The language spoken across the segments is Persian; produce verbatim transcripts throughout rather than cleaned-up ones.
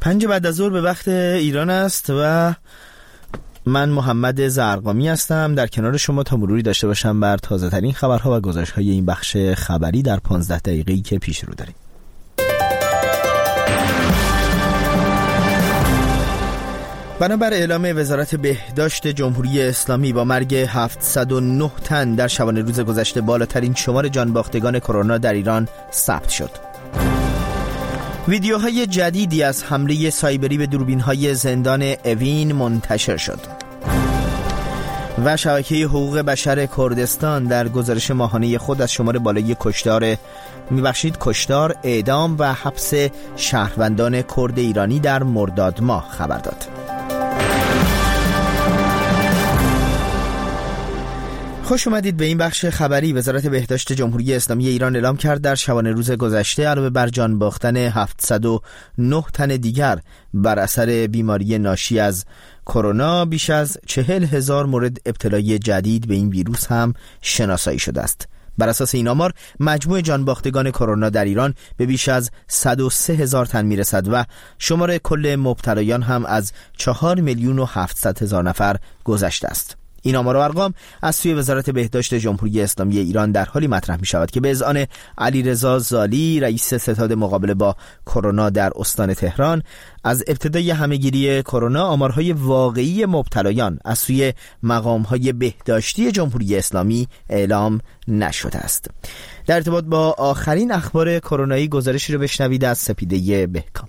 پنج بعد از ظهر به وقت ایران است و من محمد زرقامی هستم در کنار شما تا مروری داشته باشم بر تازه ترین خبرها و گزارش‌های این بخش خبری در پانزده دقیقه‌ای که پیش رو داریم. بنابر اعلام وزارت بهداشت جمهوری اسلامی با مرگ هفتصد و نه تن در شبانه روز گذشته بالاترین شمار جانباختگان کرونا در ایران ثبت شد. ویدیوهای جدیدی از حمله سایبری به دوربین‌های زندان اوین منتشر شد و شبکه حقوق بشر کردستان در گزارش ماهانه خود از شمار بالای کشتار میبخشید کشتار، اعدام و حبس شهروندان کرد ایرانی در مرداد ماه خبر داد. خوش اومدید به این بخش خبری. وزارت بهداشت جمهوری اسلامی ایران اعلام کرد در شبانه روز گذشته علاوه بر جان باختن هفتصد و نه تن دیگر بر اثر بیماری ناشی از کرونا، بیش از چهل هزار مورد ابتلای جدید به این ویروس هم شناسایی شده است. بر اساس این آمار مجموع جانباختگان کرونا در ایران به بیش از صد و سه هزار تن میرسد و شمار کل مبتلایان هم از چهار میلیون و هفتصد هزار نفر گذشته است. این آمار و ارقام از سوی وزارت بهداشت جمهوری اسلامی ایران در حالی مطرح می شود که به اذعان علیرضا زالی، رئیس ستاد مقابله با کرونا در استان تهران، از ابتدای همهگیری کرونا آمارهای واقعی مبتلایان از سوی مقامهای بهداشتی جمهوری اسلامی اعلام نشده است. در ارتباط با آخرین اخبار کرونایی گزارشی رو بشنوید از سپیده بهکام.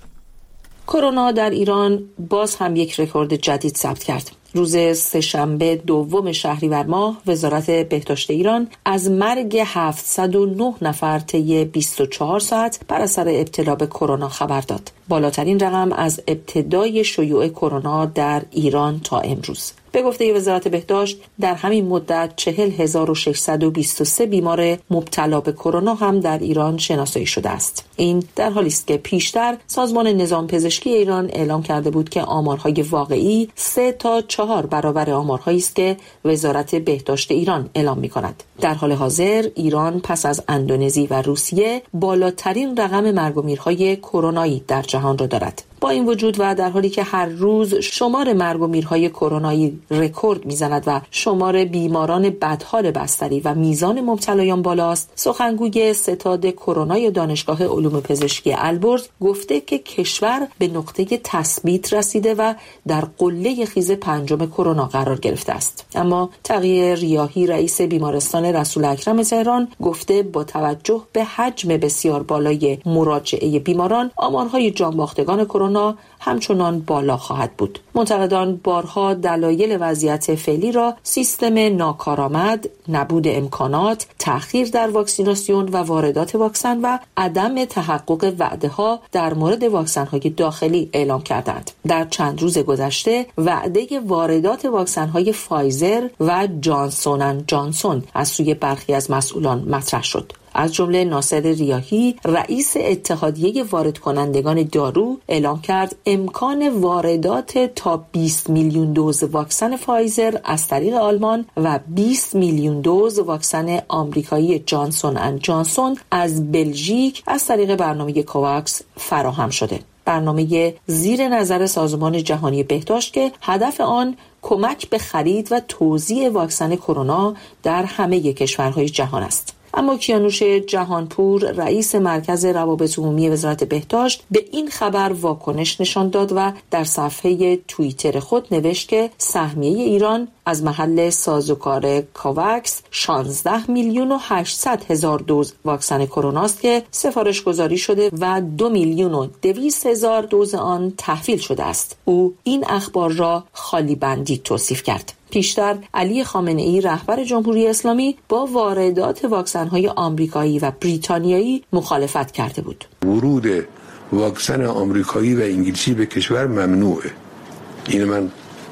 کرونا در ایران باز هم یک رکورد جدید ثبت کرد. روز سه‌شنبه دوم شهریور ماه وزارت بهداشت ایران از مرگ هفتصد و نه نفر طی بیست و چهار ساعت بر اثر ابتلا به کرونا خبر داد. بالاترین رقم از ابتدای شیوع کرونا در ایران تا امروز. به گفته وزارت بهداشت در همین مدت چهل هزار و ششصد و بیست و سه بیمار مبتلا به کرونا هم در ایران شناسایی شده است. این در حالی است که پیشتر سازمان نظام پزشکی ایران اعلام کرده بود که آمارهای واقعی سه تا چهار برابر آمارهایی است که وزارت بهداشت ایران اعلام می‌کند. در حال حاضر ایران پس از اندونزی و روسیه بالاترین رقم مرگ و میرهای کرونایی در جهان را دارد. با این وجود و در حالی که هر روز شمار مرگ و میرهای کرونایی رکورد میزند و شمار بیماران بدحال بستری و میزان مبتلایان بالاست، سخنگوی ستاد کرونای دانشگاه علوم پزشکی البرز گفته که کشور به نقطه تثبیت رسیده و در قله خیز پنجم کرونا قرار گرفته است. اما تقی ریاحی رئیس بیمارستان رسول اکرم تهران گفته با توجه به حجم بسیار بالای مراجعه بیماران، آمارهای جانباختگان کرونا همچنان بالا خواهد بود. منتقدان بارها دلایل وضعیت فعلی را سیستم ناکارآمد، نبود امکانات، تأخیر در واکسیناسیون و واردات واکسن و عدم تحقق وعده‌ها در مورد واکسن‌های داخلی اعلام کردند. در چند روز گذشته وعده واردات واکسن‌های فایزر و جانسون اند جانسون از سوی برخی از مسئولان مطرح شد. از جمله ناصر ریاحی رئیس اتحادیه وارد کنندگان دارو اعلام کرد امکان واردات تا بیست میلیون دوز واکسن فایزر از طریق آلمان و بیست میلیون دوز واکسن آمریکایی جانسون اند جانسون از بلژیک از طریق برنامه کوواکس فراهم شده. برنامه زیر نظر سازمان جهانی بهداشت که هدف آن کمک به خرید و توزیع واکسن کرونا در همه کشورهای جهان است. اما کیانوش جهانپور رئیس مرکز روابط عمومی وزارت بهداشت به این خبر واکنش نشان داد و در صفحه توییتر خود نوشت که سهمیه ایران از محل سازوکار کوواکس شانزده میلیون و هشتصد هزار دوز واکسن کرونا است که سفارش گذاری شده و دو میلیون و دویست هزار دوز آن تحویل شده است. او این اخبار را خالی بندی توصیف کرد. پیشتر علی خامنه‌ای رهبر جمهوری اسلامی با واردات واکسن‌های آمریکایی و بریتانیایی مخالفت کرده بود. ورود واکسن آمریکایی و انگلیسی به کشور ممنوعه. این من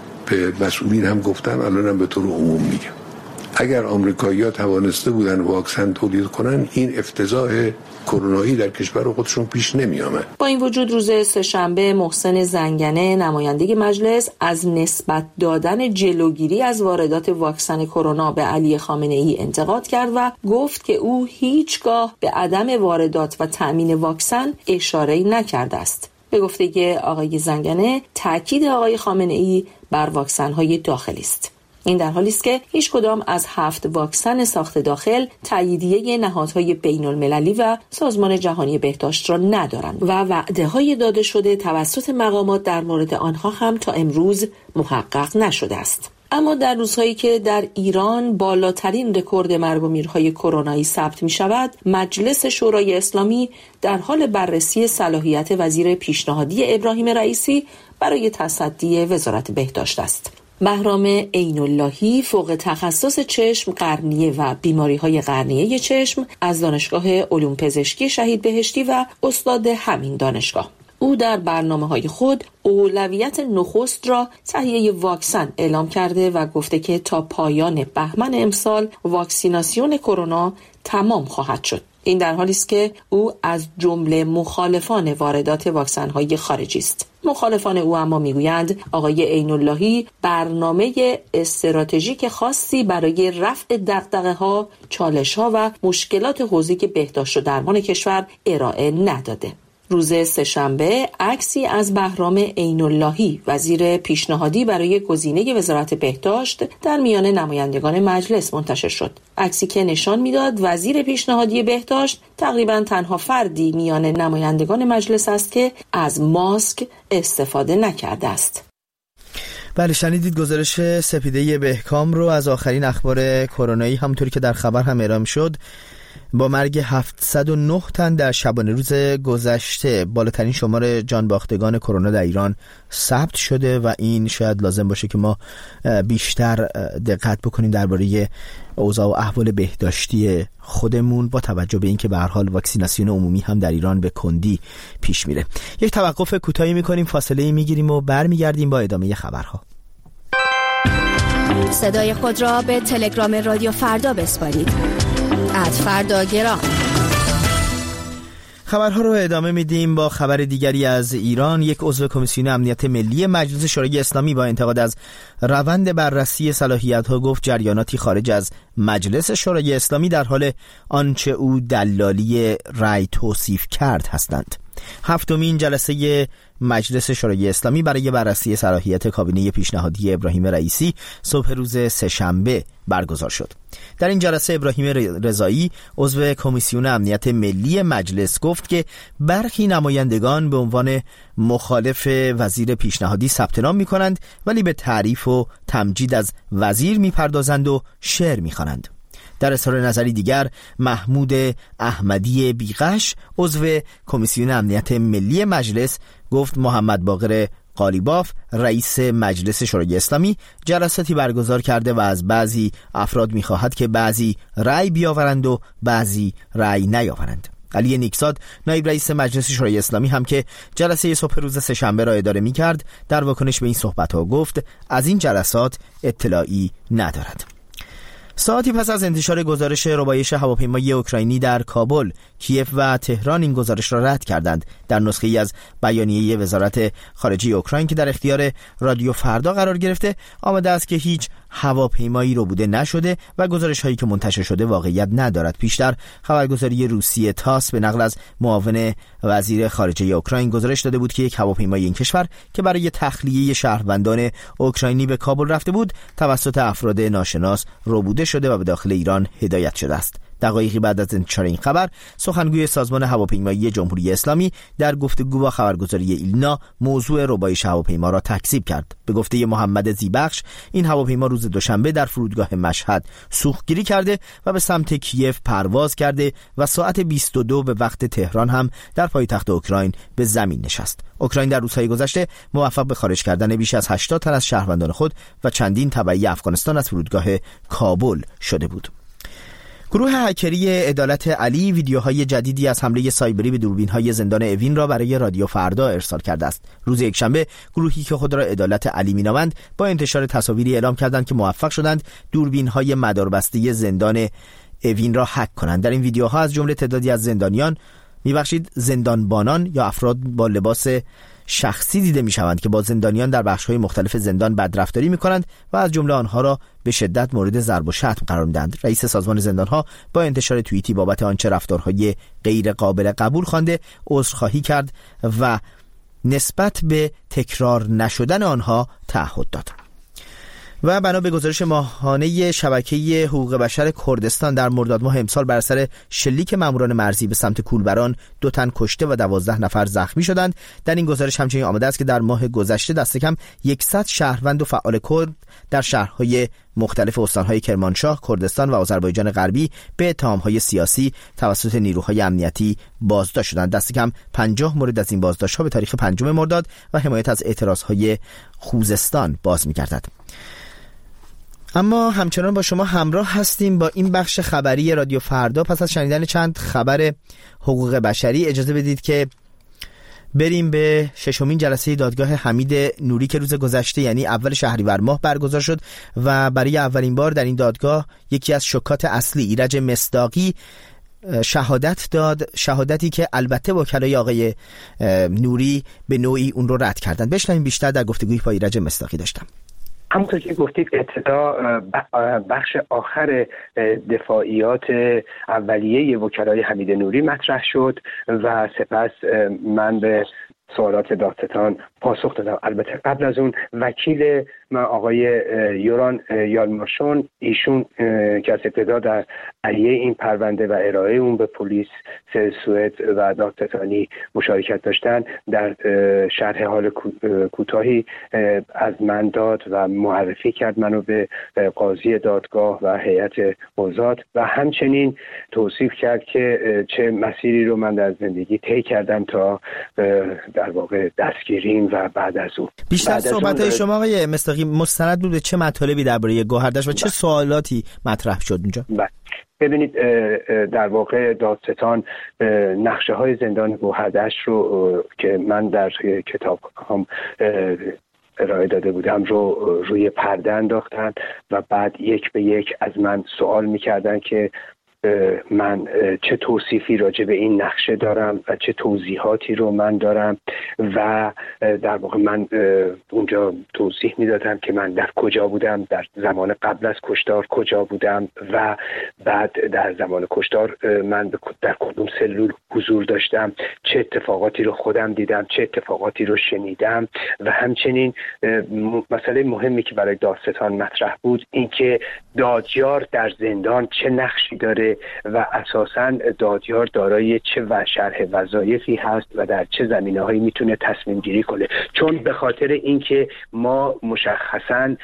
به مسئولین هم گفتم، الانم به طور عموم میگم. اگر آمریکایی‌ها توانسته بودن واکسن تولید کنن، این افتضاح کرونایی در کشور خودشون پیش نمی آمد. با این وجود روز سه‌شنبه محسن زنگنه نماینده مجلس از نسبت دادن جلوگیری از واردات واکسن کرونا به علی خامنه‌ای انتقاد کرد و گفت که او هیچگاه به عدم واردات و تأمین واکسن اشاره‌ای نکرده است. به گفته آقای زنگنه تاکید آقای خامنه‌ای بر واکسن‌های داخلی است. این در حالی است که هیچ کدام از هفت واکسن ساخت داخل تاییدیه نهادهای بین المللی و سازمان جهانی بهداشت را ندارند و وعده‌های داده شده توسط مقامات در مورد آنها هم تا امروز محقق نشده است. اما در روزهایی که در ایران بالاترین رکورد مرگ و میرهای کرونایی ثبت می شود، مجلس شورای اسلامی در حال بررسی صلاحیت وزیر پیشنهادی ابراهیم رئیسی برای تصدی وزارت بهداشت است. بهرام عین اللهی فوق تخصص چشم، قرنیه و بیماری‌های قرنیه چشم از دانشگاه علوم پزشکی شهید بهشتی و استاد همین دانشگاه. او در برنامه‌های خود اولویت نخست را تهیه واکسن اعلام کرده و گفته که تا پایان بهمن امسال واکسیناسیون کرونا تمام خواهد شد. این در حالی است که او از جمله مخالفان واردات واکسن‌های خارجی است. مخالفان او اما میگویند آقای عین اللهی برنامه استراتژیک خاصی برای رفع دغدغه‌ها، چالش‌ها و مشکلات حوزه بهداشت و درمان کشور ارائه نداده. روز سه‌شنبه عکسی از بهرام عین اللهی وزیر پیشنهادی برای گزینه وزارت بهداشت در میان نمایندگان مجلس منتشر شد. عکسی که نشان میداد وزیر پیشنهادی بهداشت تقریباً تنها فردی میان نمایندگان مجلس است که از ماسک استفاده نکرده است. بله، شنیدید گزارش سپیده بهکام رو از آخرین اخبار کرونایی. همونطوری که در خبر هم اعلام شد، با مرگ هفتصد و نه تن در شبانه روز گذشته بالاترین شمار جانباختگان کرونا در ایران ثبت شده و این شاید لازم باشه که ما بیشتر دقت بکنیم درباره اوضاع و احوال بهداشتی خودمون با توجه به اینکه به هر حال واکسیناسیون عمومی هم در ایران به کندی پیش میره. یک توقف کوتاهی میکنیم، فاصله میگیریم و برمیگردیم با ادامه خبرها. صدای خود را به تلگرام رادیو فردا بسپارید. ات فردا گرام. خبرها رو ادامه میدیم با خبر دیگری از ایران. یک عضو کمیسیون امنیت ملی مجلس شورای اسلامی با انتقاد از روند بررسی صلاحیت‌ها گفت جریاناتی خارج از مجلس شورای اسلامی در حال آنچه او دلالی رأی توصیف کرد هستند. هفتمین جلسه مجلس شورای اسلامی برای بررسی صلاحیت کابینه پیشنهادی ابراهیم رئیسی صبح روز سه‌شنبه برگزار شد. در این جلسه ابراهیم رضایی عضو کمیسیون امنیت ملی مجلس گفت که برخی نمایندگان به عنوان مخالف وزیر پیشنهادی ثبت نام می‌کنند ولی به تعریف و تمجید از وزیر می‌پردازند و شعر می‌خوانند. در اظهار نظری دیگر، محمود احمدی بیغش عضو کمیسیون امنیت ملی مجلس گفت محمد باقر قالیباف رئیس مجلس شورای اسلامی جلساتی برگزار کرده و از بعضی افراد می‌خواهد که بعضی رأی بیاورند و بعضی رأی نیاورند. علی نیکزاد نایب رئیس مجلس شورای اسلامی هم که جلسه صبح روز سه‌شنبه را اداره می‌کرد در واکنش به این صحبت‌ها گفت از این جلسات اطلاعی ندارد. ساعتی پس از انتشار گزارش ربایش هواپیمای اوکراینی در کابل، کیف و تهران این گزارش را رد کردند. در نسخه‌ای از بیانیه وزارت خارجه اوکراین که در اختیار رادیو فردا قرار گرفته آمده است که هیچ هواپیمایی ربوده نشده و گزارش‌هایی که منتشر شده واقعیت ندارد. پیشتر خبرگزاری روسیه تاس به نقل از معاون وزیر خارجه اوکراین گزارش داده بود که یک هواپیمای این کشور که برای تخلیه شهروندان اوکراینی به کابل رفته بود توسط افراد ناشناس ربوده شده و به داخل ایران هدایت شده است. دقایقی بعد از انتشار این خبر، سخنگوی سازمان هواپیمایی جمهوری اسلامی در گفتگو با خبرگزاری ایلنا موضوع ربایش هواپیما را تکذیب کرد. به گفته محمد زیبخش، این هواپیما روز دوشنبه در فرودگاه مشهد سوختگیری کرده و به سمت کیف پرواز کرده و ساعت بیست و دو به وقت تهران هم در پایتخت اوکراین به زمین نشست. اوکراین در روزهای گذشته موفق به خارج کردن بیش از هشتاد تن از شهروندان خود و چندین تبعی افغانستان از فرودگاه کابل شده بود. گروه هکری عدالت علی ویدیوهای جدیدی از حمله سایبری به دوربین‌های زندان اوین را برای رادیو فردا ارسال کرده است. روز یکشنبه گروهی که خود را عدالت علی می‌نامند با انتشار تصاویری اعلام کردند که موفق شدند دوربین‌های مداربسته زندان اوین را هک کنند. در این ویدیوها از جمله تعدادی از زندانیان می‌بخشید زندانبانان یا افراد با لباس شخصی دیده می‌شوند که با زندانیان در بخش‌های مختلف زندان بدرفتاری می‌کنند و از جمله آنها را به شدت مورد ضرب و شتم قرار می‌دهند. رئیس سازمان زندان‌ها با انتشار توییتی بابت آنچه رفتارهای غیر قابل قبول خوانده عذرخواهی کرد و نسبت به تکرار نشدن آنها تعهد داد. و بنا به گزارش ماهانه شبکه حقوق بشر کردستان در مرداد ماه امسال بر اثر شلیک ماموران مرزی به سمت کولبران دو تن کشته و دوازده نفر زخمی شدند. در این گزارش همچنین آمده است که در ماه گذشته دست کم صد شهروند و فعال کرد در شهرهای مختلف استانهای کرمانشاه، کردستان و آذربایجان غربی به اتهامهای سیاسی توسط نیروهای امنیتی بازداشت شدند. دست کم پنجاه مورد از این بازداشت‌ها به تاریخ پنجم مرداد و حمایت از اعتراضهای خوزستان باز می‌گردد. اما همچنان با شما همراه هستیم با این بخش خبری رادیو فردا. پس از شنیدن چند خبر حقوق بشری اجازه بدید که بریم به ششمین جلسه دادگاه حمید نوری که روز گذشته یعنی اول شهریور ماه برگزار شد و برای اولین بار در این دادگاه یکی از شکات اصلی ایرج مصداقی شهادت داد، شهادتی که البته وکلای آقای نوری به نوعی اون رو رد کردند. بشنویم بیشتر در گفتگوی با ایرج مصداقی داشتم. همونطور که گفتید ابتدا بخش آخر دفاعیات اولیه وکلای حمید نوری مطرح شد و سپس من به سوالات دادستان پاسخ دادم. البته قبل از اون وکیل من آقای یوران یالماشون، ایشون که از ابتدا در علیه این پرونده و ارائه اون به پلیس سوئد و دادستانی مشارکت داشتن، در شرح حال کوتاهی از من داد و معرفی کرد منو به قاضی دادگاه و هیئت قضات و همچنین توصیف کرد که چه مسیری رو من در زندگی طی کردم تا در واقع دستگیریم و بعد از اون. بیشتر صحبت‌های شما آقای مصداقی مستند بود به چه مطالبی درباره گوهردشت و چه سوالاتی مطرح شد اونجا؟ بله. ببینید در واقع دادستان نقشه های زندان گوهردشت رو که من در کتاب هم ارائه داده بودم رو روی پرده انداختن و بعد یک به یک از من سوال می‌کردن که من چه توصیفی راجع به این نقشه دارم و چه توضیحاتی رو من دارم و در واقع من اونجا توضیح میدادم که من در کجا بودم، در زمان قبل از کشتار کجا بودم و بعد در زمان کشتار من در کدوم سلول حضور داشتم، چه اتفاقاتی رو خودم دیدم، چه اتفاقاتی رو شنیدم و همچنین مسئله مهمی که برای دادستان مطرح بود این که دادیار در زندان چه نقشی داره و اساساً دادیار دارای چه و شرح وظایفی هست و در چه زمینه‌هایی میتونه تصمیم گیری کنه، چون به خاطر اینکه ما مشخصاً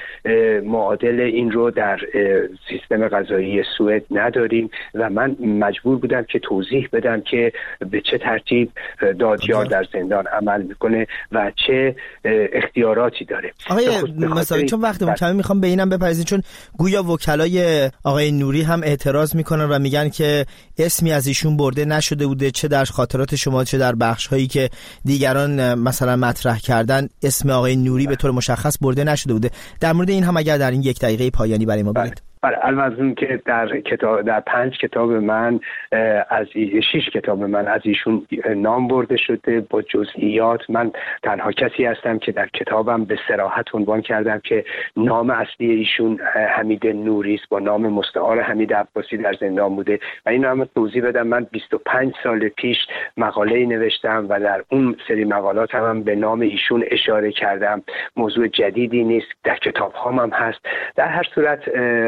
معادل این رو در سیستم قضایی سوئد نداریم و من مجبور بودم که توضیح بدم که به چه ترتیب دادیار در زندان عمل میکنه و چه اختیاراتی داره. آقای مثلا چون وقتمون کمی میخوام به اینم بپرسید، چون گویا وکلای آقای نوری هم اعتراض میکنن و میگن که اسمی از ایشون برده نشده بوده، چه در خاطرات شما چه در بخش هایی که دیگران مثلا مطرح کردن اسم آقای نوری به طور مشخص برده نشده بوده. در مورد این هم اگر در این یک دقیقه پایانی برای ما بگید. بله، البته که در کتاب در پنج کتاب من از شش کتاب من از ایشون نام برده شده با جزئیات. من تنها کسی هستم که در کتابم به صراحت عنوان کردم که نام اصلی ایشون حمید نوری است، با نام مستعار حمید عباسی در زندان بوده و این هم توضیح بدم. من بیست و پنج سال پیش مقاله نوشتم و در اون سری مقالات هم به نام ایشون اشاره کردم. موضوع جدیدی نیست، در کتاب هام هم هست. در هر صورت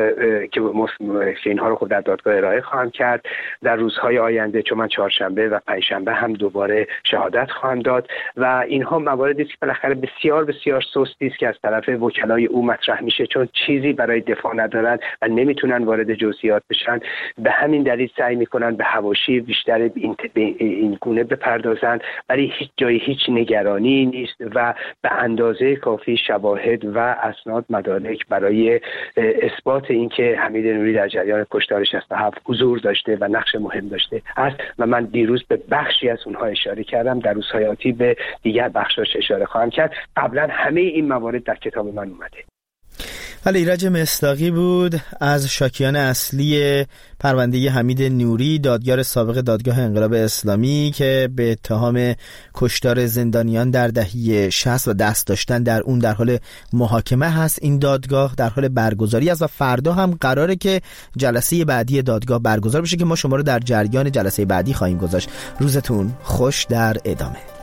که که اینها رو خود در دادگاه ارائه خواهم کرد در روزهای آینده، چون من چهارشنبه و پنجشنبه هم دوباره شهادت خواهم داد و اینها مواردی است که بالاخره بسیار بسیار سستی است که از طرف وکلای او مطرح میشه، چون چیزی برای دفاع ندارن و نمیتونن وارد جزئیات بشن. به همین دلیل سعی میکنن به حواشی بیشتر این, این گونه بپردازن، ولی هیچ جای هیچ نگرانی نیست و به اندازه کافی شواهد و اسناد مدارک برای اثبات اینکه حمید نوری در جریان کشتار شصت و هفت حضور داشته و نقش مهم داشته است و من دیروز به بخشی از اونها اشاره کردم. در روزهای آتی به دیگر بخشاش اشاره خواهم کرد. قبلا همه این موارد در کتاب من اومده. ولی ایرج مصداقی بود از شاکیان اصلی پرونده حمید نوری، دادگار سابق دادگاه انقلاب اسلامی که به اتهام کشتار زندانیان در دهه شصت و دست داشتن در اون در حال محاکمه هست. این دادگاه در حال برگزاری است و فردا هم قراره که جلسه بعدی دادگاه برگزار بشه که ما شما رو در جریان جلسه بعدی خواهیم گذاشت. روزتون خوش در ادامه.